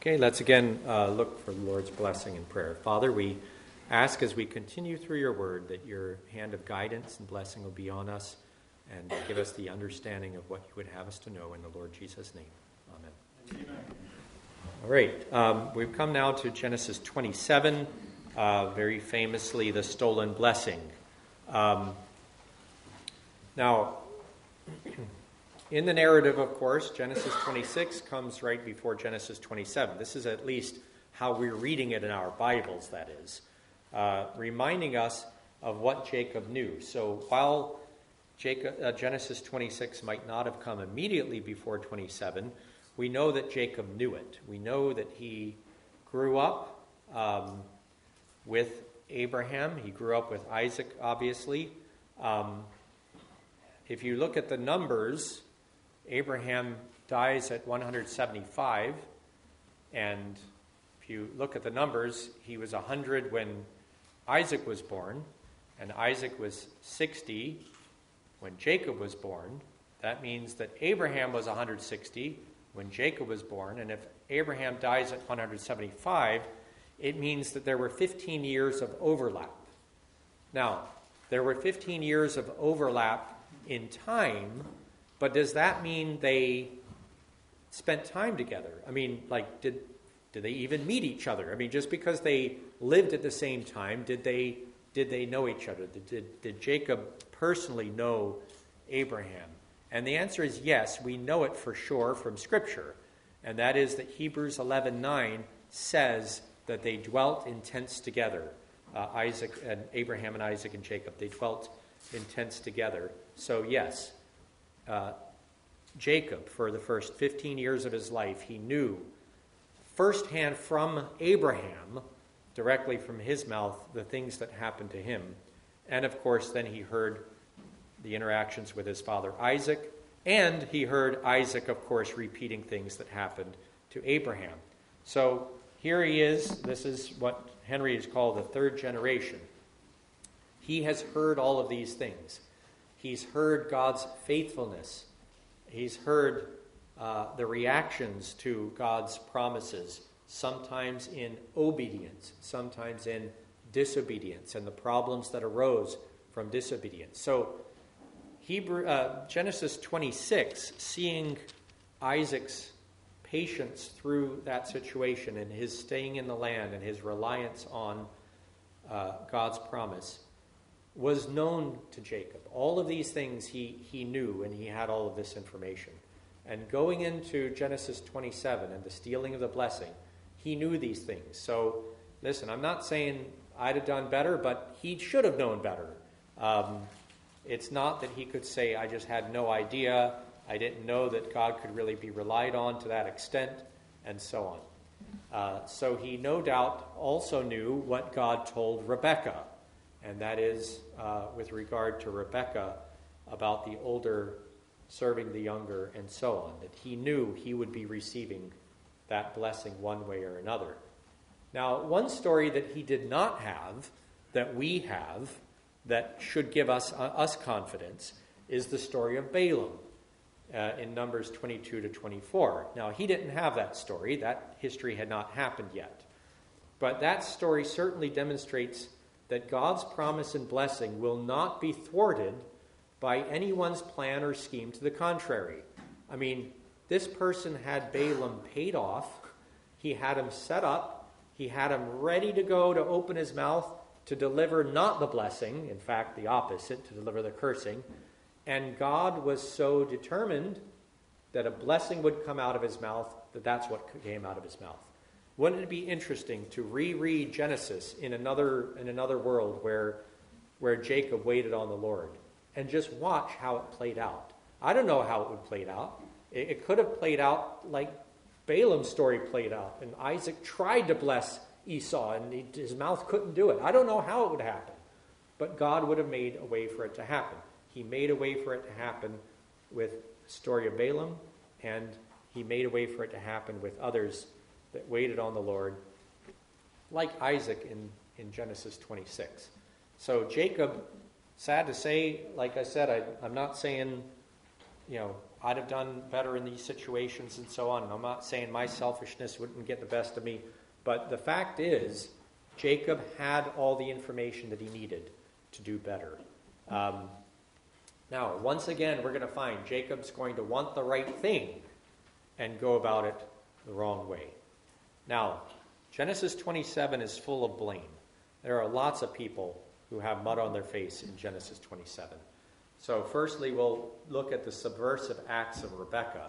Okay, let's again look for the Lord's blessing in prayer. Father, we ask as we continue through your word that your hand of guidance and blessing will be on us and give us the understanding of what you would have us to know in the Lord Jesus' name. Amen. Amen. All right, we've come now to Genesis 27, very famously the stolen blessing. Now, in the narrative, of course, Genesis 26 comes right before Genesis 27. This is at least how we're reading it in our Bibles, that is, reminding us of what Jacob knew. So while Genesis 26 might not have come immediately before 27, we know that Jacob knew it. We know that he grew up with Abraham. He grew up with Isaac, obviously. If you look at the numbers, Abraham dies at 175, and if you look at the numbers, he was 100 when Isaac was born, and Isaac was 60 when Jacob was born. That means that Abraham was 160 when Jacob was born, and if Abraham dies at 175, it means that there were 15 years of overlap. Now, there were 15 years of overlap in time, but does that mean they spent time together? I mean, like, did they even meet each other? I mean, just because they lived at the same time, did they know each other? Did Jacob personally know Abraham? And the answer is yes. We know it for sure from Scripture, and that is that Hebrews 11:9 says that they dwelt in tents together. Isaac and Abraham and Isaac and Jacob, they dwelt in tents together. So yes. Jacob, for the first 15 years of his life, he knew firsthand from Abraham, directly from his mouth, the things that happened to him. And of course, then he heard the interactions with his father Isaac, and he heard Isaac, of course, repeating things that happened to Abraham. So here he is. This is what Henry has called the third generation. He has heard all of these things. He's heard God's faithfulness. He's heard the reactions to God's promises, sometimes in obedience, sometimes in disobedience, and the problems that arose from disobedience. So Genesis 26, seeing Isaac's patience through that situation and his staying in the land and his reliance on God's promise, was known to Jacob. All of these things he knew, and he had all of this information. And going into Genesis 27 and the stealing of the blessing, he knew these things. So, listen, I'm not saying I'd have done better, but he should have known better. It's not that he could say, I just had no idea, I didn't know that God could really be relied on to that extent, and so on. So he no doubt also knew what God told Rebekah, and that is with regard to Rebekah about the older serving the younger and so on, that he knew he would be receiving that blessing one way or another. Now, one story that he did not have, that we have, that should give us confidence, is the story of Balaam in Numbers 22 to 24. Now, he didn't have that story. That history had not happened yet. But that story certainly demonstrates that God's promise and blessing will not be thwarted by anyone's plan or scheme to the contrary. I mean, this person had Balaam paid off. He had him set up. He had him ready to go to open his mouth to deliver not the blessing, in fact, the opposite, to deliver the cursing. And God was so determined that a blessing would come out of his mouth that that's what came out of his mouth. Wouldn't it be interesting to reread Genesis in another world where Jacob waited on the Lord and just watch how it played out? I don't know how it would play out. It could have played out like Balaam's story played out, and Isaac tried to bless Esau, and his mouth couldn't do it. I don't know how it would happen, but God would have made a way for it to happen. He made a way for it to happen with the story of Balaam, and he made a way for it to happen with others that waited on the Lord, like Isaac in Genesis 26. So Jacob, sad to say, like I said, I'm not saying I'd have done better in these situations and so on. And I'm not saying my selfishness wouldn't get the best of me, but the fact is, Jacob had all the information that he needed to do better. Now, once again, we're going to find Jacob's going to want the right thing and go about it the wrong way. Now, Genesis 27 is full of blame. There are lots of people who have mud on their face in Genesis 27. So firstly, we'll look at the subversive acts of Rebekah.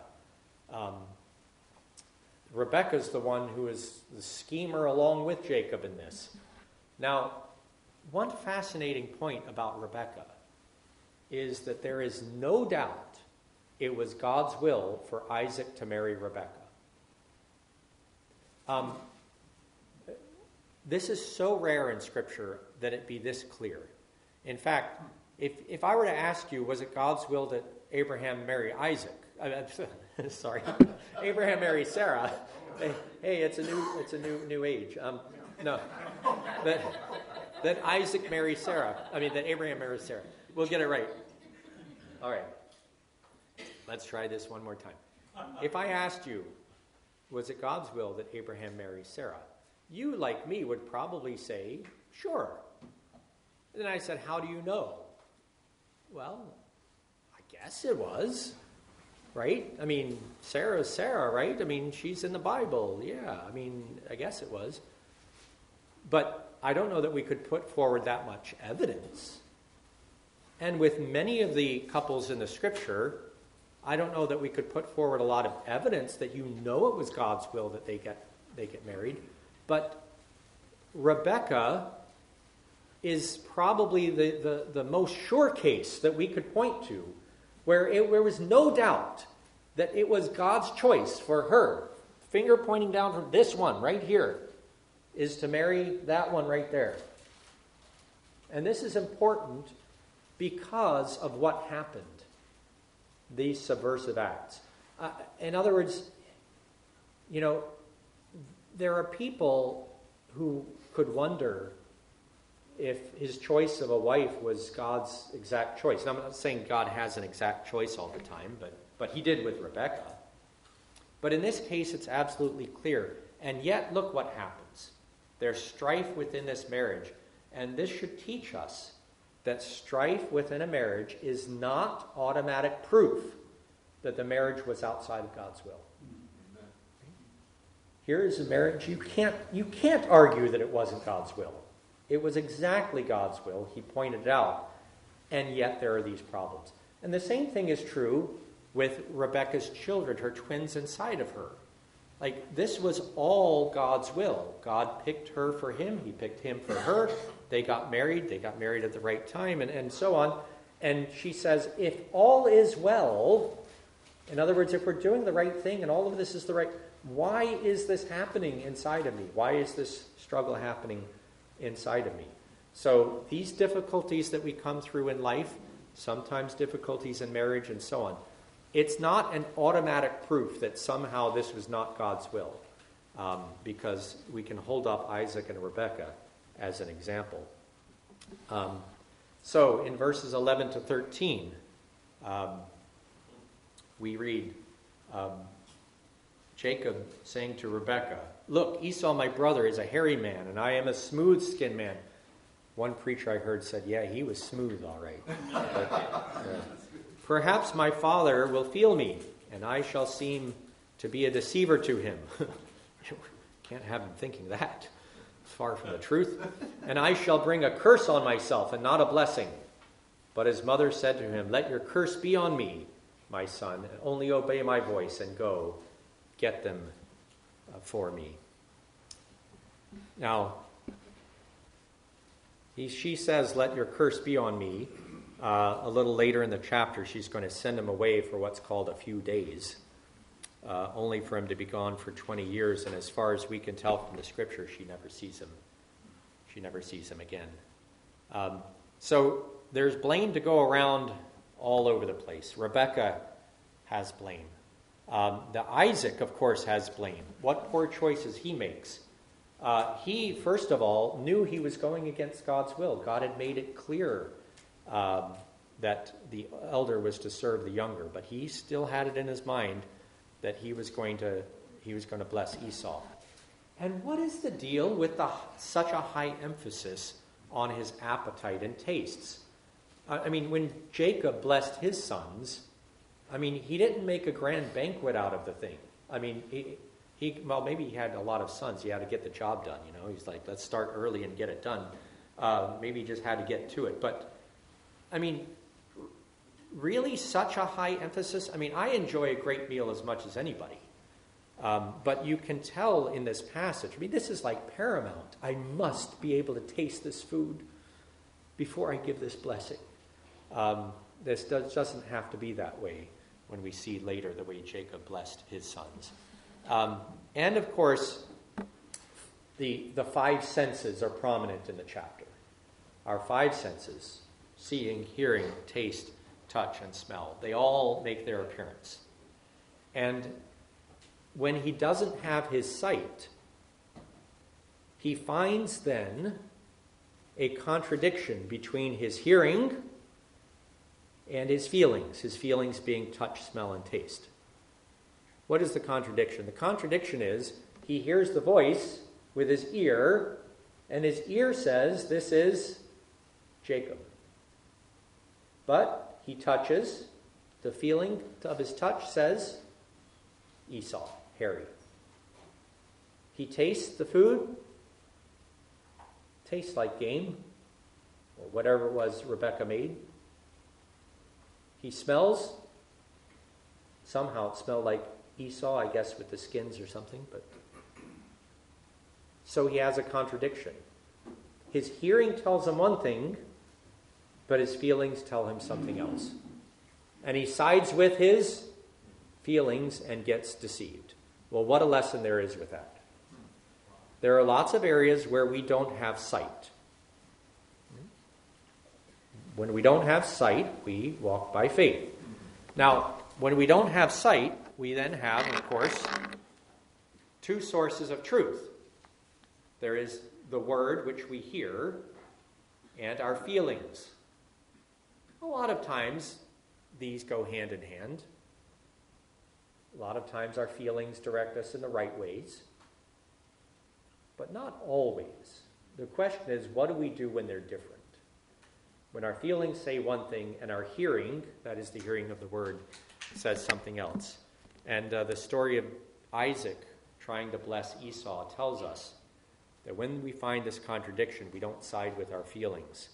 Rebekah's the one who is the schemer along with Jacob in this. Now, one fascinating point about Rebekah is that there is no doubt it was God's will for Isaac to marry Rebekah. This is so rare in Scripture that it be this clear. In fact, if I were to ask you, was it God's will that Abraham marry Isaac? Abraham marry Sarah. Hey, it's a new age. No, that Isaac marry Sarah. That Abraham marries Sarah. We'll get it right. All right. Let's try this one more time. If I asked you, was it God's will that Abraham marry Sarah? You, like me, would probably say, sure. And then I said, how do you know? Well, I guess it was, right? Sarah's Sarah, right? She's in the Bible. Yeah, I guess it was. But I don't know that we could put forward that much evidence. And with many of the couples in the Scripture, I don't know that we could put forward a lot of evidence that it was God's will that they get married. But Rebekah is probably the most sure case that we could point to, where there was no doubt that it was God's choice for her, finger pointing down from this one right here, is to marry that one right there. And this is important because of what happened, these subversive acts. In other words, there are people who could wonder if his choice of a wife was God's exact choice. And I'm not saying God has an exact choice all the time, but he did with Rebekah. But in this case, it's absolutely clear. And yet, look what happens. There's strife within this marriage. And this should teach us that strife within a marriage is not automatic proof that the marriage was outside of God's will. Here is a marriage you can't argue that it wasn't God's will. It was exactly God's will. He pointed it out. And yet there are these problems. And the same thing is true with Rebekah's children, her twins inside of her. This was all God's will. God picked her for him. He picked him for her. They got married. They got married at the right time and so on. And she says, if all is well, in other words, if we're doing the right thing and all of this is the right, why is this happening inside of me? Why is this struggle happening inside of me? So these difficulties that we come through in life, sometimes difficulties in marriage and so on, it's not an automatic proof that somehow this was not God's will, because we can hold up Isaac and Rebekah as an example. So in verses 11 to 13, we read Jacob saying to Rebekah, "Look, Esau my brother is a hairy man, and I am a smooth-skinned man." One preacher I heard said, yeah, he was smooth, all right. Perhaps my father will feel me, and I shall seem to be a deceiver to him. Can't have him thinking that. It's far from the truth. And I shall bring a curse on myself and not a blessing. But his mother said to him, "Let your curse be on me, my son, and only obey my voice and go get them for me." Now, she says, "Let your curse be on me." A little later in the chapter, she's going to send him away for what's called a few days, only for him to be gone for 20 years. And as far as we can tell from the scripture, she never sees him. She never sees him again. So there's blame to go around all over the place. Rebekah has blame. Isaac, of course, has blame. What poor choices he makes. He, first of all, knew he was going against God's will. God had made it clear that the elder was to serve the younger, but he still had it in his mind that he was going to bless Esau. And what is the deal with such a high emphasis on his appetite and tastes? I mean, when Jacob blessed his sons, I mean, he didn't make a grand banquet out of the thing. I mean, maybe he had a lot of sons. He had to get the job done, you know. He's like, let's start early and get it done. Maybe he just had to get to it. But, I mean, really such a high emphasis? I mean, I enjoy a great meal as much as anybody. But you can tell in this passage, I mean, this is like paramount. I must be able to taste this food before I give this blessing. This doesn't have to be that way when we see later the way Jacob blessed his sons. And of course, the five senses are prominent in the chapter. Our five senses, seeing, hearing, taste, touch, and smell, they all make their appearance. And when he doesn't have his sight, he finds then a contradiction between his hearing and his feelings being touch, smell, and taste. What is the contradiction? The contradiction is he hears the voice with his ear, and his ear says, this is Jacob. But he touches, the feeling of his touch says Esau, Harry. He tastes the food, tastes like game, or whatever it was Rebekah made. He smells, somehow it smelled like Esau, I guess with the skins or something, but so he has a contradiction. His hearing tells him one thing, but his feelings tell him something else. And he sides with his feelings and gets deceived. Well, what a lesson there is with that. There are lots of areas where we don't have sight. When we don't have sight, we walk by faith. Now, when we don't have sight, we then have, of course, two sources of truth. There is the word which we hear and our feelings. A lot of times, these go hand in hand. A lot of times our feelings direct us in the right ways, but not always. The question is, what do we do when they're different? When our feelings say one thing and our hearing, that is the hearing of the word, says something else. And the story of Isaac trying to bless Esau tells us that when we find this contradiction, we don't side with our feelings.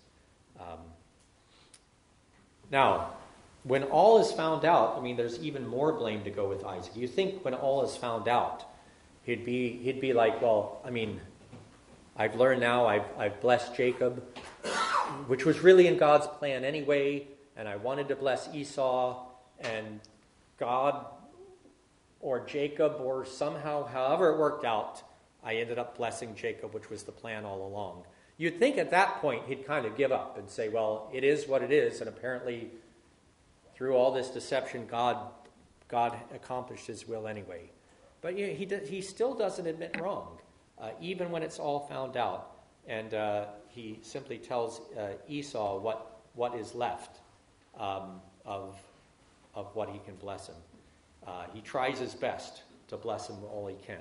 Now, when all is found out, I mean, there's even more blame to go with Isaac. You think when all is found out, he'd be like, well, I mean, I've learned now, I've blessed Jacob, which was really in God's plan anyway, and I wanted to bless Esau, and God or Jacob or somehow, however it worked out, I ended up blessing Jacob, which was the plan all along. You'd think at that point he'd kind of give up and say, well, it is what it is, and apparently through all this deception, God accomplished his will anyway. But yeah, he still doesn't admit wrong, even when it's all found out. And he simply tells Esau what is left of what he can bless him. He tries his best to bless him all he can.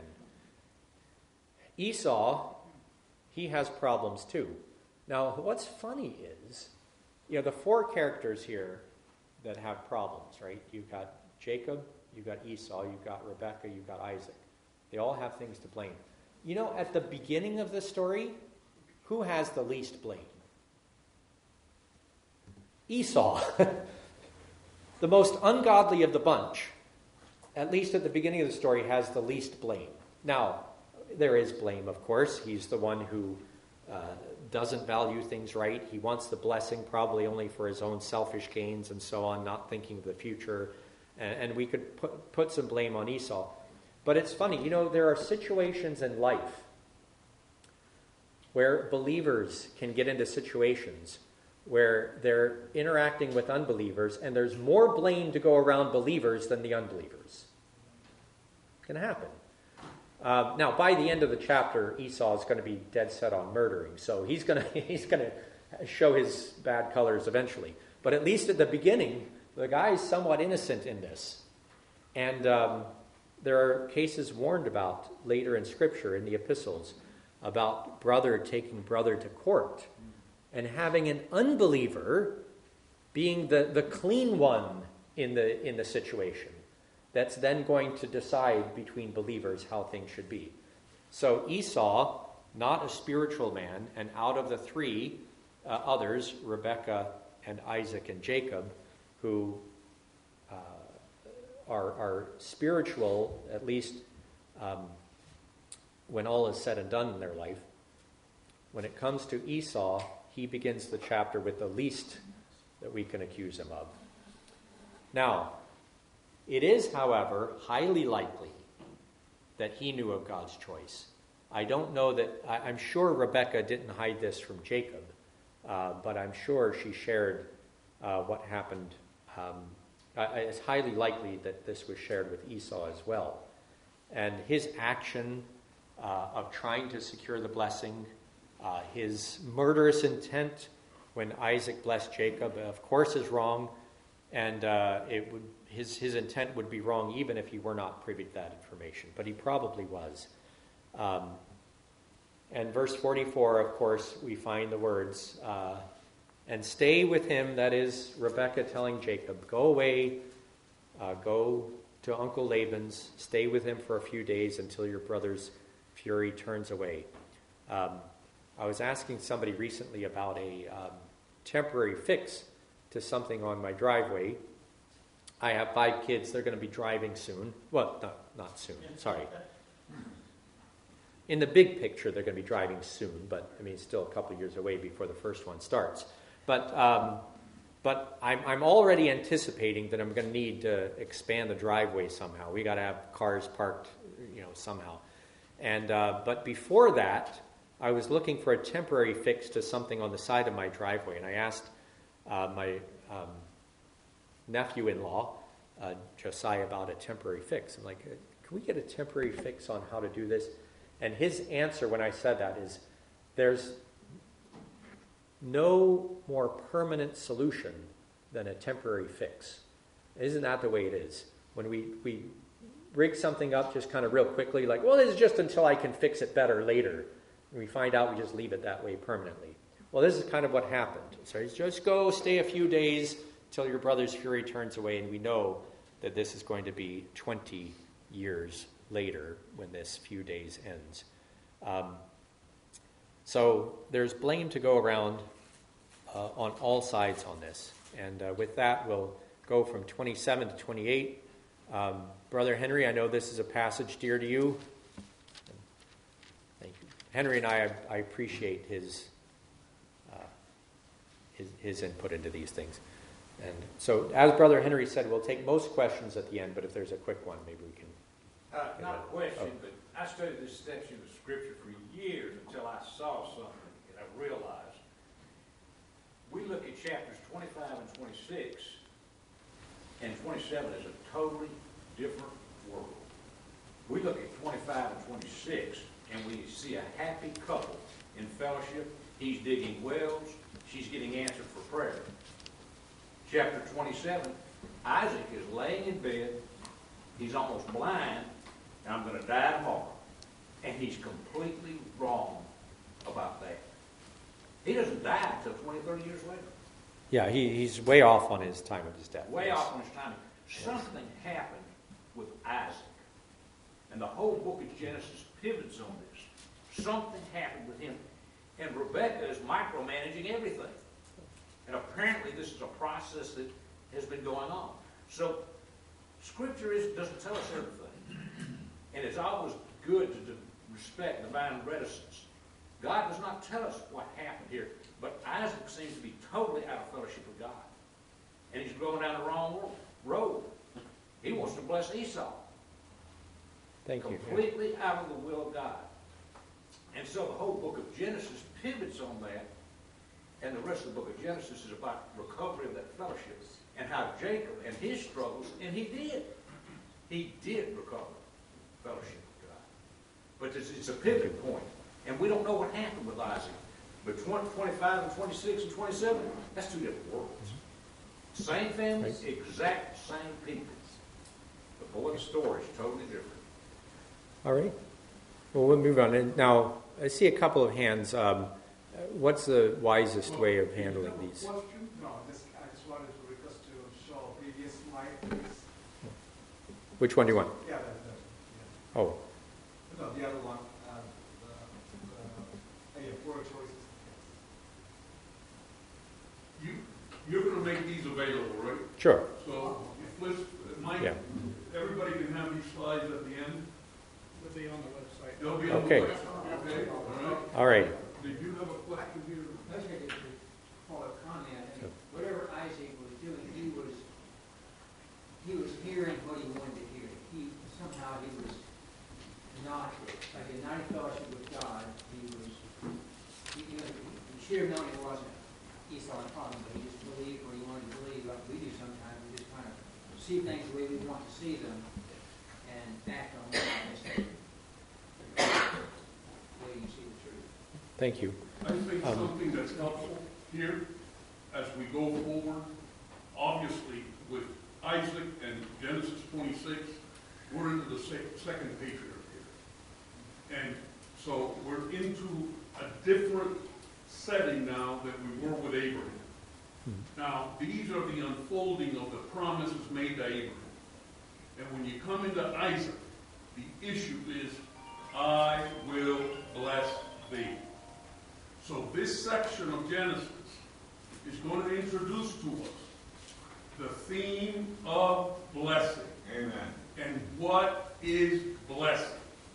Esau, he has problems too. Now, what's funny is, the four characters here that have problems, right? You've got Jacob, you've got Esau, you've got Rebekah, you've got Isaac. They all have things to blame. At the beginning of the story, who has the least blame? Esau. The most ungodly of the bunch, at least at the beginning of the story, has the least blame. Now, there is blame, of course. He's the one who doesn't value things right. He wants the blessing probably only for his own selfish gains and so on, not thinking of the future. And we could put some blame on Esau. But it's funny, there are situations in life where believers can get into situations where they're interacting with unbelievers, and there's more blame to go around believers than the unbelievers. It can happen. Now, by the end of the chapter, Esau is going to be dead set on murdering, so he's going to show his bad colors eventually. But at least at the beginning, the guy's somewhat innocent in this. And there are cases warned about later in Scripture, in the epistles, about brother taking brother to court and having an unbeliever being the clean one in the situation that's then going to decide between believers how things should be. So Esau, not a spiritual man, and out of the three others, Rebekah and Isaac and Jacob, who are spiritual, at least when all is said and done in their life, when it comes to Esau, he begins the chapter with the least that we can accuse him of. Now, it is, however, highly likely that he knew of God's choice. I don't know that, I'm sure Rebekah didn't hide this from Jacob, but I'm sure she shared what happened. It's highly likely that this was shared with Esau as well. And his action of trying to secure the blessing, his murderous intent when Isaac blessed Jacob, of course, is wrong, and his intent would be wrong even if he were not privy to that information, but he probably was. And verse 44, of course, we find the words, and stay with him, that is Rebekah telling Jacob, go away, go to Uncle Laban's, stay with him for a few days until your brother's fury turns away. I was asking somebody recently about a temporary fix to something on my driveway. I have 5 kids. They're going to be driving soon. Well, not soon. Sorry. In the big picture, they're going to be driving soon, but I mean, it's still a couple of years away before the first one starts. But I'm already anticipating that I'm going to need to expand the driveway somehow. We got to have cars parked, somehow. And but before that, I was looking for a temporary fix to something on the side of my driveway, and I asked my nephew-in-law, Josiah, about a temporary fix. I'm like, can we get a temporary fix on how to do this? And his answer when I said that is, there's no more permanent solution than a temporary fix. Isn't that the way it is? When we rig something up just kind of real quickly, like, well, this is just until I can fix it better later. And we find out we just leave it that way permanently. Well, this is kind of what happened. So he's just go stay a few days till your brother's fury turns away, and we know that this is going to be 20 years later when this few days ends. So there's blame to go around on all sides on this. And with that, we'll go from 27 to 28. Brother Henry, I know this is a passage dear to you. Thank you. Henry and I appreciate his input into these things. And so, as Brother Henry said, we'll take most questions at the end, but if there's a quick one, maybe we can. Not a question, but I studied this section of Scripture for years until I saw something and I realized. We look at chapters 25 and 26, and 27 is a totally different world. We look at 25 and 26, and we see a happy couple in fellowship. He's digging wells. She's getting answered for prayer. Chapter 27, Isaac is laying in bed. He's almost blind, and I'm going to die tomorrow. And he's completely wrong about that. He doesn't die until 20, 30 years later. Yeah, he's way off on his time of his death. Way off on his timing. Something happened with Isaac. And the whole book of Genesis pivots on this. Something happened with him. And Rebekah is micromanaging everything. And apparently this is a process that has been going on. So Scripture doesn't tell us everything. And it's always good to respect divine reticence. God does not tell us what happened here. But Isaac seems to be totally out of fellowship with God. And he's going down the wrong road. He wants to bless Esau. Thank you. Completely out of the will of God. And so the whole book of Genesis pivots on that. And the rest of the book of Genesis is about recovery of that fellowship. And how Jacob and his struggles, and he did. He did recover fellowship with God. But it's a pivot point. And we don't know what happened with Isaac. But 25 and 26 and 27, that's two different worlds. Same family, exact same people. But boy, the story's totally different. All right. Well, we'll move on. And now, I see a couple of hands. What's the wisest way of handling these? Question? No, I just wanted to request to show previous slide, please. Which one do you want? Yeah, yeah. Oh, No, the other one. Word choices. You're going to make these available, right? sure. So, let's, Mike, Yeah. everybody can have these slides at the end. Will be on the website. They'll be on Okay. the website, okay? All right. All right. Did you have a question here? I was going to call a comment. I mean, whatever Isaac was doing, he was hearing what he wanted to hear. He was not like in not in fellowship with God. He should have known it wasn't Esau and problem, but he just believed what he wanted to believe, like we do sometimes. We just kind of see things the way we want to see them and act on what the way you see the truth. Thank you. I think something that's helpful here as we go forward, obviously with Isaac and Genesis 26, we're into the second patriarch here. And so we're into a different setting now than we were with Abraham. Now, these are the unfolding of the promises made to Abraham. And when you come into Isaac, the issue is, I will bless thee. So this section of Genesis is going to introduce to us the theme of blessing. Amen. And what is blessing?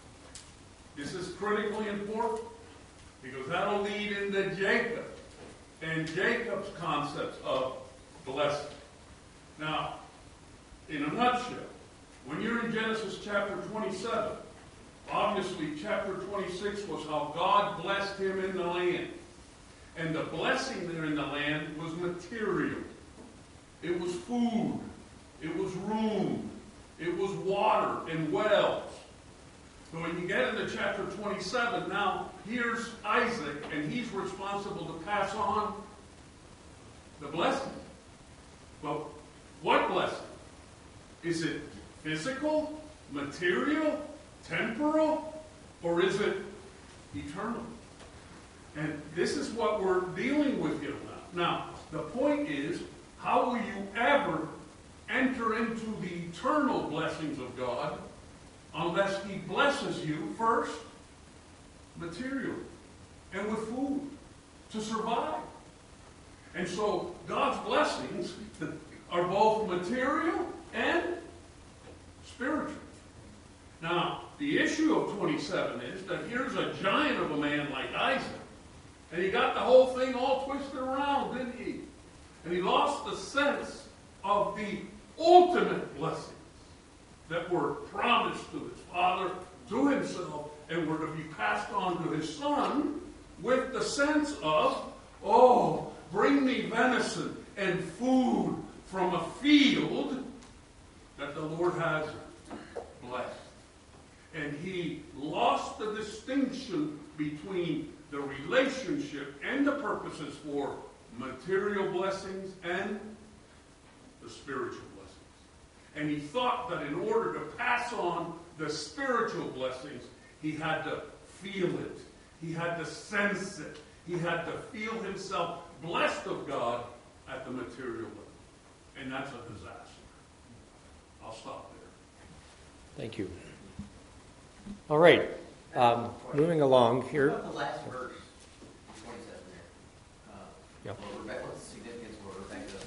This is critically important because that'll lead into Jacob and Jacob's concepts of blessing. Now, in a nutshell, when you're in Genesis chapter 27, obviously chapter 26 was how God blessed him in the land. And the blessing there in the land was material. It was food. It was room. It was water and wells. So when you get into chapter 27, now here's Isaac, and he's responsible to pass on the blessing. Well, what blessing? Is it physical, material, temporal, or is it eternal? And this is what we're dealing with here now. Now, the point is, how will you ever enter into the eternal blessings of God unless He blesses you first, materially, and with food to survive? And so God's blessings are both material and spiritual. Now, the issue of 27 is that here's a giant of a man like Isaac, and he got the whole thing all twisted around, didn't he? And he lost the sense of the ultimate blessings that were promised to his father, to himself, and were to be passed on to his son with the sense of, oh, bring me venison and food from a field that the Lord has blessed. And he lost the distinction between the relationship and the purposes for material blessings and the spiritual blessings. And he thought that in order to pass on the spiritual blessings, he had to feel it. He had to sense it. He had to feel himself blessed of God at the material level. And that's a disaster. I'll stop there. Thank you. All right. Moving along here. What about the last verse, 27 there? Yep. What's the significance of Rebecca?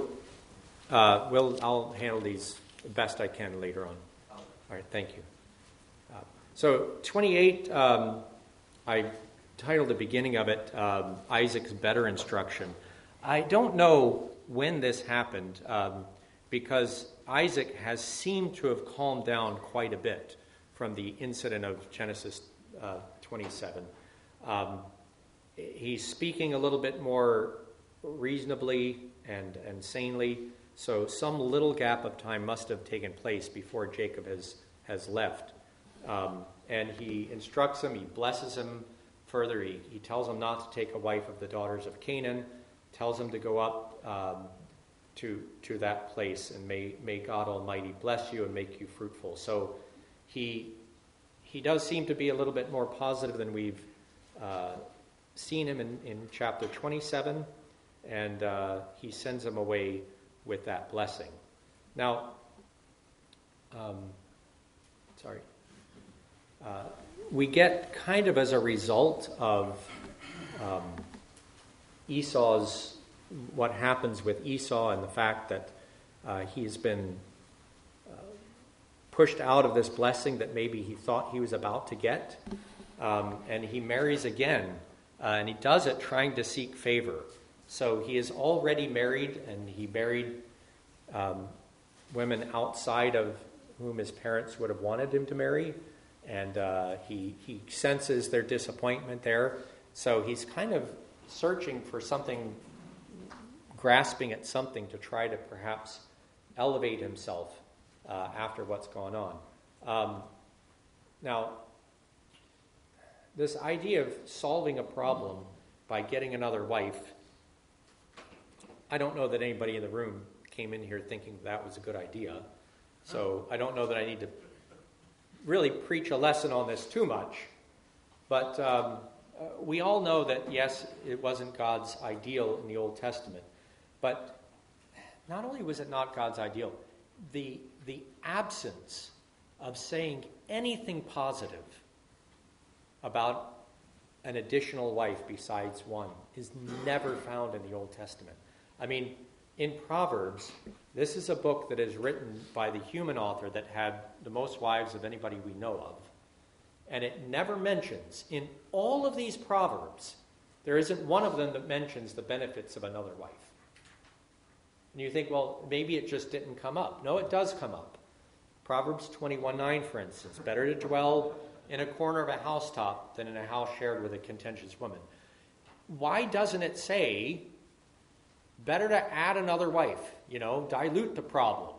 I'll handle these the best I can later on. Oh. All right, thank you. So 28, I titled the beginning of it, Isaac's Better Instruction. I don't know when this happened because Isaac has seemed to have calmed down quite a bit from the incident of Genesis 27. He's speaking a little bit more reasonably and sanely, so some little gap of time must have taken place before Jacob has left. And he instructs him, he blesses him further. He tells him not to take a wife of the daughters of Canaan, tells him to go up to that place, and may God Almighty bless you and make you fruitful. So he does seem to be a little bit more positive than we've seen him in chapter 27, and he sends him away with that blessing. Now, we get kind of as a result of Esau's, what happens with Esau and the fact that he's been pushed out of this blessing that maybe he thought he was about to get, and he marries again, and he does it trying to seek favor. So he is already married, and he married women outside of whom his parents would have wanted him to marry, and he senses their disappointment there. So he's kind of searching for something, grasping at something to try to perhaps elevate himself after what's gone on. Now, this idea of solving a problem by getting another wife, I don't know that anybody in the room came in here thinking that was a good idea. So I don't know that I need to really preach a lesson on this too much. But we all know that, yes, it wasn't God's ideal in the Old Testament. But not only was it not God's ideal, the absence of saying anything positive about an additional wife besides one is never found in the Old Testament. I mean, in Proverbs, this is a book that is written by the human author that had the most wives of anybody we know of. And it never mentions, in all of these Proverbs, there isn't one of them that mentions the benefits of another wife. And you think, well, maybe it just didn't come up. No, it does come up. Proverbs 21:9, for instance, better to dwell in a corner of a housetop than in a house shared with a contentious woman. Why doesn't it say, better to add another wife, dilute the problem?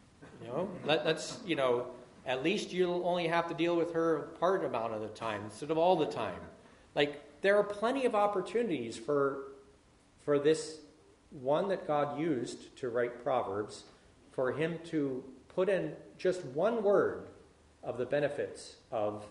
Let's, at least you'll only have to deal with her part amount of the time instead of all the time. Like, there are plenty of opportunities for this one that God used to write Proverbs, for him to put in just one word of the benefits of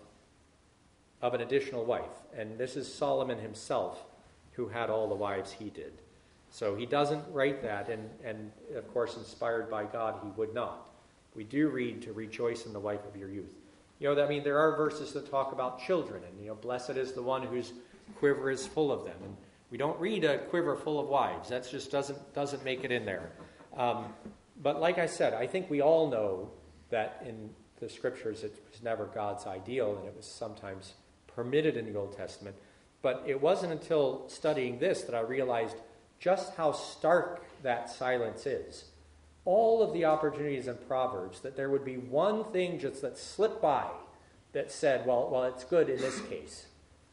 an additional wife. And this is Solomon himself, who had all the wives he did. So he doesn't write that, and of course, inspired by God, he would not. We do read to rejoice in the wife of your youth. There are verses that talk about children, and, blessed is the one whose quiver is full of them. And we don't read a quiver full of wives. That just doesn't make it in there. But like I said, I think we all know that in the Scriptures it was never God's ideal, and it was sometimes permitted in the Old Testament. But it wasn't until studying this that I realized just how stark that silence is. All of the opportunities in Proverbs, that there would be one thing just that slipped by that said, well, it's good in this case.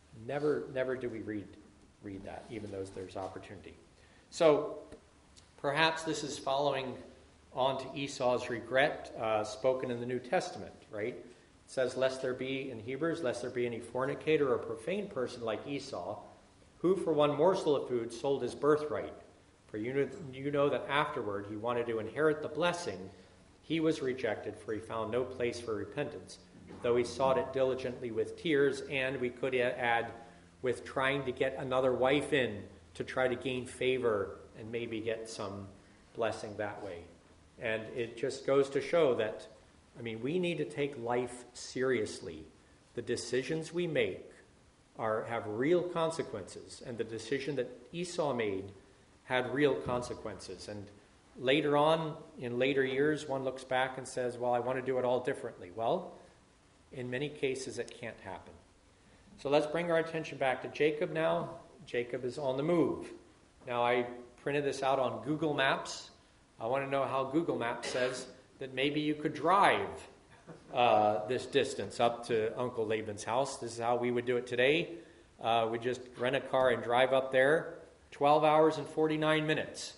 Never do we read that, even though there's opportunity. So perhaps this is following on to Esau's regret spoken in the New Testament, right? It says, lest there be, in Hebrews, lest there be any fornicator or profane person like Esau, who for one morsel of food sold his birthright. For you know that afterward he wanted to inherit the blessing. He was rejected, for he found no place for repentance, though he sought it diligently with tears, and we could add with trying to get another wife in to try to gain favor and maybe get some blessing that way. And it just goes to show that, we need to take life seriously. The decisions we make have real consequences, and the decision that Esau made had real consequences. And later on, in later years, one looks back and says, well, I want to do it all differently. Well, in many cases, it can't happen. So let's bring our attention back to Jacob now. Jacob is on the move. Now, I printed this out on Google Maps. I want to know how Google Maps says that maybe you could drive this distance up to Uncle Laban's house. This is how we would do it today. We'd just rent a car and drive up there. 12 hours and 49 minutes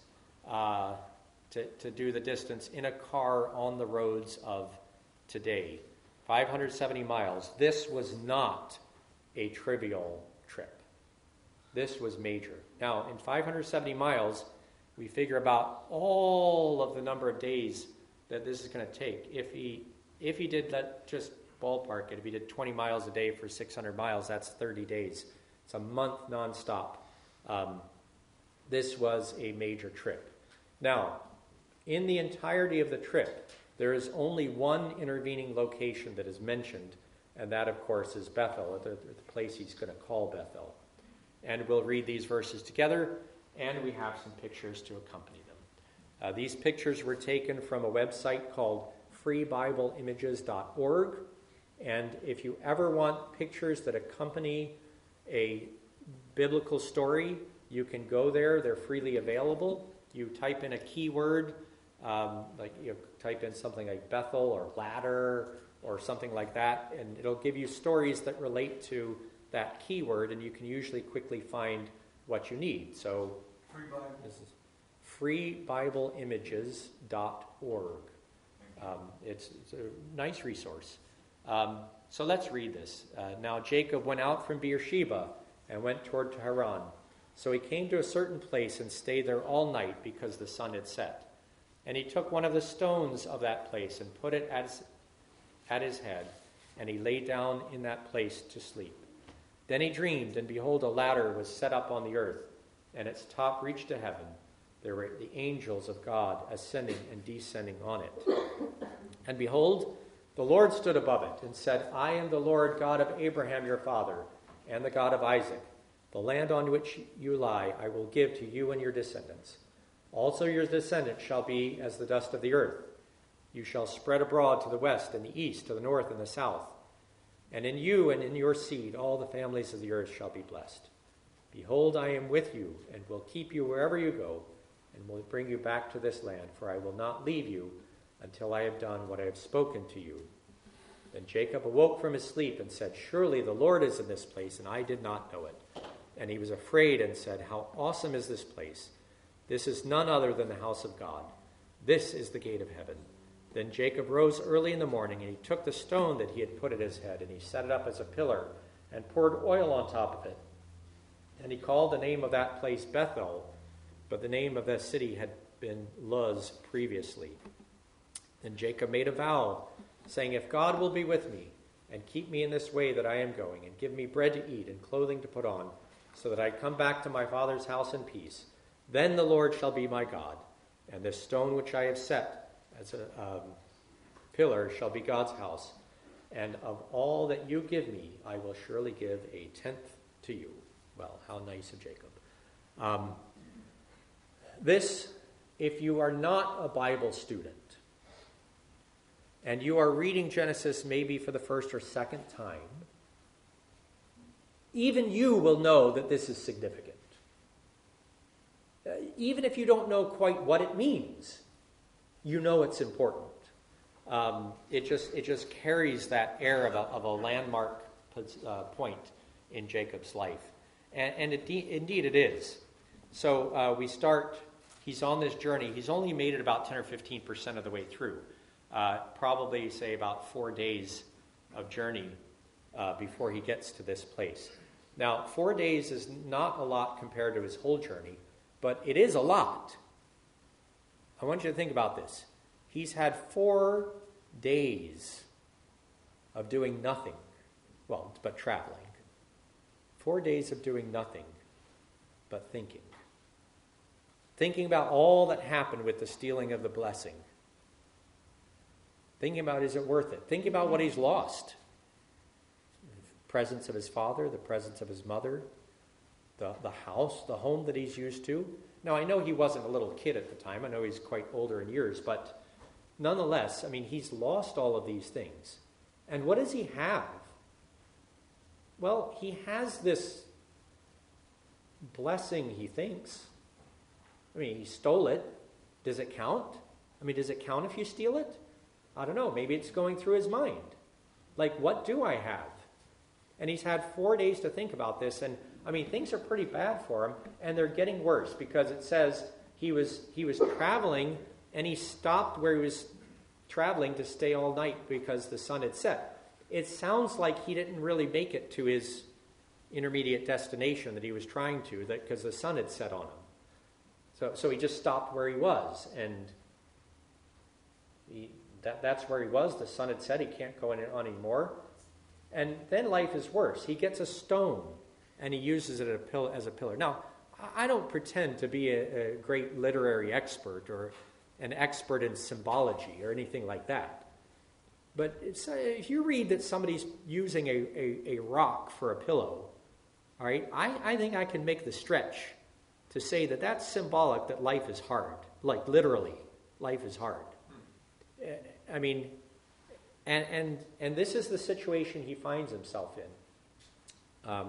to do the distance in a car on the roads of today. 570 miles. This was not a trivial trip. This was major. Now, in 570 miles, we figure about all of the number of days that this is going to take. If he did that, just ballpark it, if he did 20 miles a day for 600 miles, that's 30 days. It's a month nonstop. This was a major trip. Now, in the entirety of the trip, there is only one intervening location that is mentioned, and that, of course, is Bethel, the place he's going to call Bethel. And we'll read these verses together, and we have some pictures to accompany them. These pictures were taken from a website called freebibleimages.org, and if you ever want pictures that accompany a biblical story, you can go there. They're freely available. You type in a keyword, like you type in something like Bethel or ladder or something like that, and it'll give you stories that relate to that keyword, and you can usually quickly find what you need. So Free Bible. this is freebibleimages.org. It's a nice resource. So let's read this. Now Jacob went out from Beersheba and went toward Haran. So he came to a certain place and stayed there all night because the sun had set. And he took one of the stones of that place and put it at his head, and he lay down in that place to sleep. Then he dreamed, and behold, a ladder was set up on the earth, and its top reached to heaven. There were the angels of God ascending and descending on it. And behold, the Lord stood above it and said, I am the Lord God of Abraham your father, and the God of Isaac. The land on which you lie I will give to you and your descendants. Also your descendants shall be as the dust of the earth. You shall spread abroad to the west and the east, to the north and the south. And in you and in your seed all the families of the earth shall be blessed. Behold, I am with you, and will keep you wherever you go, and will bring you back to this land, for I will not leave you until I have done what I have spoken to you. Then Jacob awoke from his sleep and said, Surely the Lord is in this place, and I did not know it. And he was afraid and said, How awesome is this place! This is none other than the house of God. This is the gate of heaven. Then Jacob rose early in the morning, and he took the stone that he had put at his head, and he set it up as a pillar, and poured oil on top of it. And he called the name of that place Bethel, but the name of that city had been Luz previously. Then Jacob made a vow, saying, If God will be with me, and keep me in this way that I am going, and give me bread to eat and clothing to put on, so that I come back to my father's house in peace, then the Lord shall be my God, and this stone which I have set as a pillar shall be God's house, and of all that you give me, I will surely give a tenth to you. Well, how nice of Jacob. This, if you are not a Bible student, and you are reading Genesis maybe for the first or second time, even you will know that this is significant. Even if you don't know quite what it means, you know it's important. It just carries that air of a landmark point in Jacob's life. And indeed it is. So we start, he's on this journey. He's only made it about 10 or 15% of the way through. Probably, say, about 4 days of journey before he gets to this place. Now, 4 days is not a lot compared to his whole journey, but it is a lot. I want you to think about this. He's had 4 days of doing nothing. Well, but traveling. 4 days of doing nothing but thinking. Thinking about all that happened with the stealing of the blessing. Thinking about, is it worth it? Thinking about what he's lost. The presence of his father, the presence of his mother, the house, the home that he's used to. Now, I know he wasn't a little kid at the time. I know he's quite older in years, but nonetheless, I mean, he's lost all of these things. And what does he have? Well, he has this blessing, he thinks. I mean, he stole it. Does it count? I mean, does it count if you steal it? I don't know. Maybe it's going through his mind. Like, what do I have? And he's had 4 days to think about this, and I mean, things are pretty bad for him, and they're getting worse because it says he was traveling, and he stopped where he was traveling to stay all night because the sun had set. It sounds like he didn't really make it to his intermediate destination that he was trying to, because the sun had set on him. So he just stopped where he was, and that's where he was. The son had said he can't go on anymore. And then life is worse. He gets a stone, and he uses it as a pillar. Now, I don't pretend to be a great literary expert or an expert in symbology or anything like that. But if you read that somebody's using a rock for a pillow, all right, I think I can make the stretch to say that that's symbolic that life is hard. Like literally, life is hard. I mean, and this is the situation he finds himself in.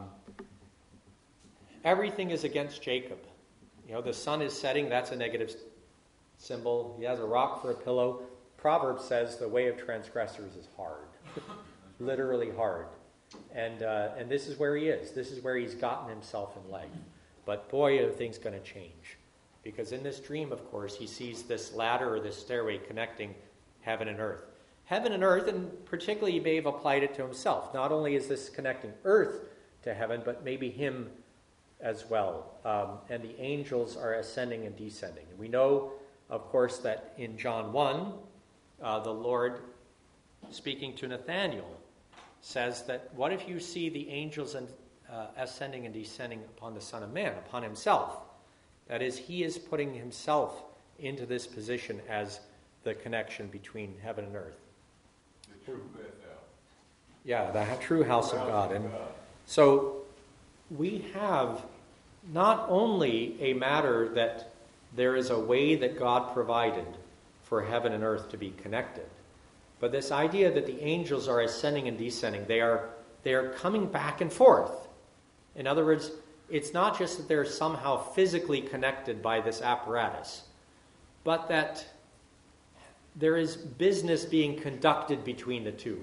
Everything is against Jacob. The sun is setting, that's a negative symbol. He has a rock for a pillow. Proverbs says the way of transgressors is hard. Literally hard. And this is where he is. This is where he's gotten himself in life. But boy, are things going to change. Because in this dream, of course, he sees this ladder or this stairway connecting heaven and earth. Heaven and earth, and particularly he may have applied it to himself. Not only is this connecting earth to heaven, but maybe him as well. And the angels are ascending and descending. And we know, of course, that in John 1, the Lord, speaking to Nathanael, says that what if you see the angels ascending and descending upon the Son of Man, upon himself? That is, he is putting himself into this position as the connection between heaven and earth. The true Bethel. Yeah, the true house of God. And so we have not only a matter that there is a way that God provided for heaven and earth to be connected, but this idea that the angels are ascending and descending, they are coming back and forth. In other words, it's not just that they're somehow physically connected by this apparatus, but that there is business being conducted between the two.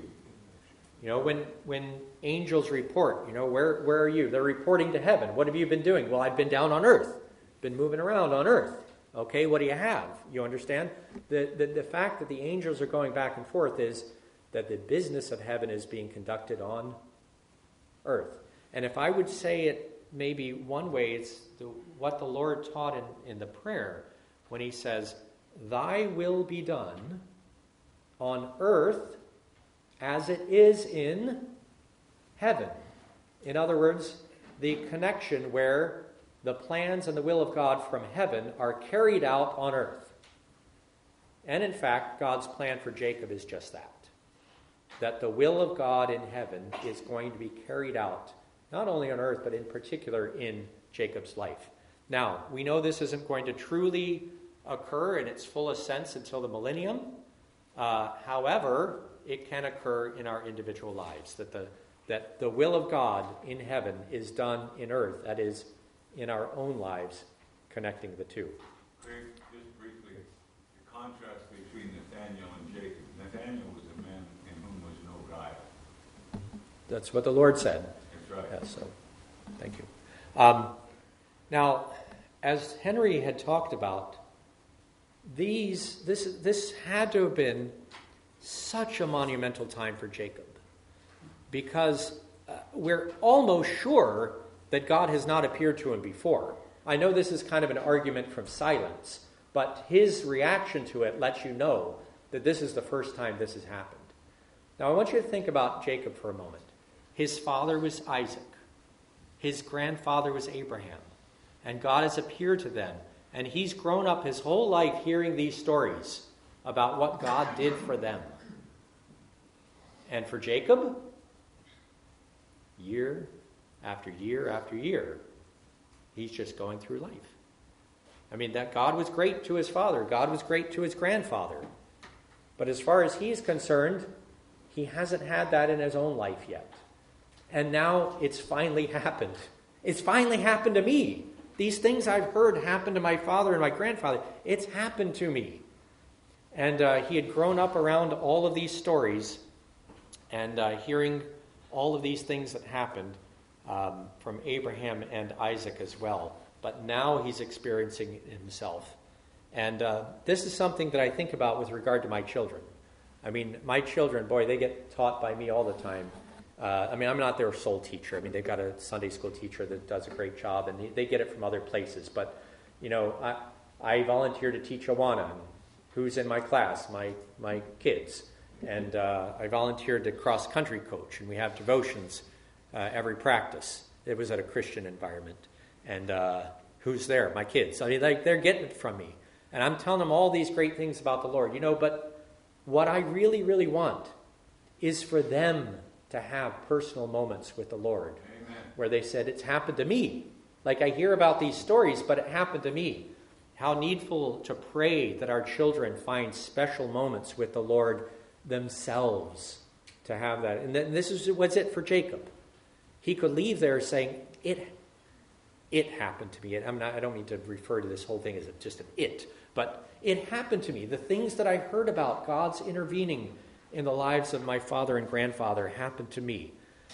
When angels report, where are you? They're reporting to heaven. What have you been doing? Well, I've been down on earth, been moving around on earth. Okay, what do you have? You understand? The fact that the angels are going back and forth is that the business of heaven is being conducted on earth. And if I would say it maybe one way, it's what the Lord taught in the prayer when he says, "Thy will be done on earth as it is in heaven." In other words, the connection where the plans and the will of God from heaven are carried out on earth. And in fact, God's plan for Jacob is just that. That the will of God in heaven is going to be carried out, not only on earth, but in particular in Jacob's life. Now, we know this isn't going to truly occur in its fullest sense until the millennium. However, it can occur in our individual lives, that the will of God in heaven is done in earth, that is, in our own lives, connecting the two. Craig, just briefly, the contrast between Nathaniel and Jacob. Nathaniel was a man in whom was no guile. That's what the Lord said. That's right. Yeah, so, thank you. Now, as Henry had talked about, this had to have been such a monumental time for Jacob, because we're almost sure that God has not appeared to him before. I know this is kind of an argument from silence, but his reaction to it lets you know that this is the first time this has happened. Now I want you to think about Jacob for a moment. His father was Isaac. His grandfather was Abraham. And God has appeared to them. And he's grown up his whole life hearing these stories about what God did for them. And for Jacob, year after year after year, he's just going through life. I mean, that God was great to his father. God was great to his grandfather. But as far as he's concerned, he hasn't had that in his own life yet. And now it's finally happened. It's finally happened to me. These things I've heard happen to my father and my grandfather. It's happened to me. And he had grown up around all of these stories and hearing all of these things that happened from Abraham and Isaac as well. But now he's experiencing it himself. And this is something that I think about with regard to my children. I mean, my children, boy, they get taught by me all the time. I'm not their sole teacher. I mean, they've got a Sunday school teacher that does a great job, and they get it from other places. But, I volunteer to teach Awana, who's in my class, my kids. And I volunteered to cross-country coach, and we have devotions every practice. It was at a Christian environment. And who's there? My kids. I mean, they're getting it from me. And I'm telling them all these great things about the Lord. But what I really, really want is for them to have personal moments with the Lord. Amen. Where they said, it's happened to me. Like I hear about these stories, but it happened to me. How needful to pray that our children find special moments with the Lord themselves to have that. And this is what's it for Jacob. He could leave there saying, it happened to me. I don't mean to refer to this whole thing as just an it, but it happened to me. The things that I heard about God's intervening in the lives of my father and grandfather happened to me.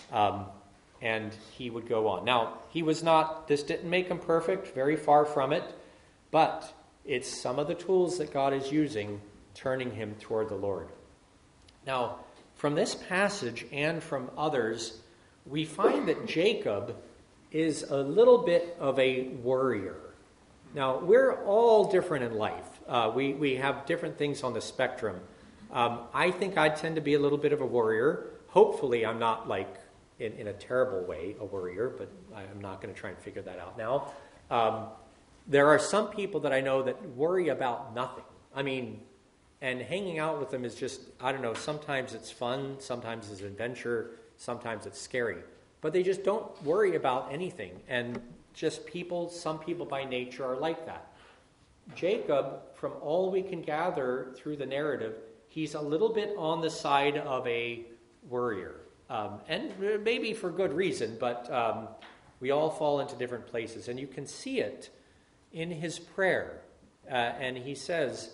And he would go on. Now, this didn't make him perfect, very far from it, but it's some of the tools that God is using, turning him toward the Lord. Now, from this passage and from others, we find that Jacob is a little bit of a worrier. Now, we're all different in life. We have different things on the spectrum. I think I tend to be a little bit of a worrier. Hopefully, I'm not like, in a terrible way, a worrier, but I'm not going to try and figure that out now. There are some people that I know that worry about nothing. I mean, and hanging out with them is just, I don't know, sometimes it's fun, sometimes it's adventure, sometimes it's scary. But they just don't worry about anything. And just some people by nature are like that. Jacob, from all we can gather through the narrative, he's a little bit on the side of a worrier. And maybe for good reason, but we all fall into different places. And you can see it in his prayer. And he says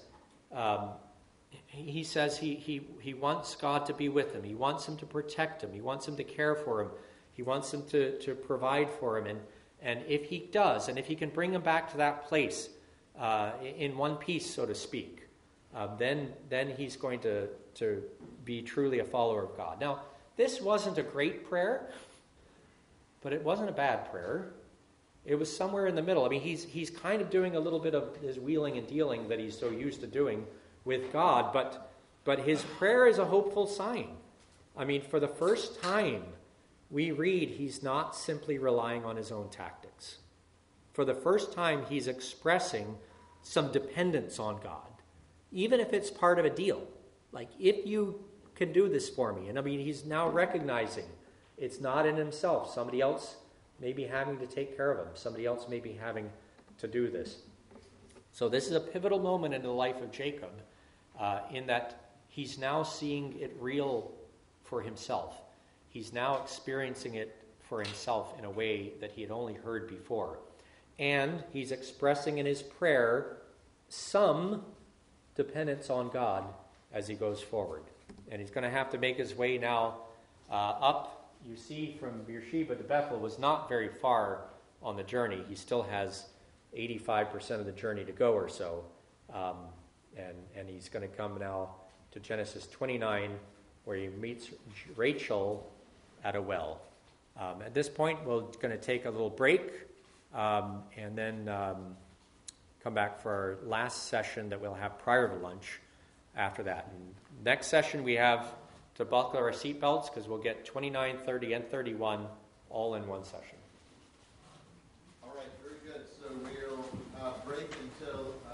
he wants God to be with him. He wants him to protect him. He wants him to care for him. He wants him to provide for him. And if he does, and if he can bring him back to that place in one piece, so to speak, then he's going to be truly a follower of God. Now, this wasn't a great prayer, but it wasn't a bad prayer. It was somewhere in the middle. I mean, he's kind of doing a little bit of his wheeling and dealing that he's so used to doing with God, but his prayer is a hopeful sign. I mean, for the first time, we read he's not simply relying on his own tactics. For the first time, he's expressing some dependence on God, even if it's part of a deal. Like, if you can do this for me. And I mean, he's now recognizing it's not in himself. Somebody else may be having to take care of him. Somebody else may be having to do this. So this is a pivotal moment in the life of Jacob, in that he's now seeing it real for himself. He's now experiencing it for himself in a way that he had only heard before. And he's expressing in his prayer some dependence on God as he goes forward. And he's going to have to make his way now up. You see, from Beersheba to Bethel was not very far on the journey. He still has 85% of the journey to go or so. And he's going to come now to Genesis 29, where he meets Rachel at a well. At this point, we're going to take a little break and then come back for our last session that we'll have prior to lunch after that. And next session, we have to buckle our seatbelts because we'll get 29, 30, and 31 all in one session. All right, very good. So we'll break until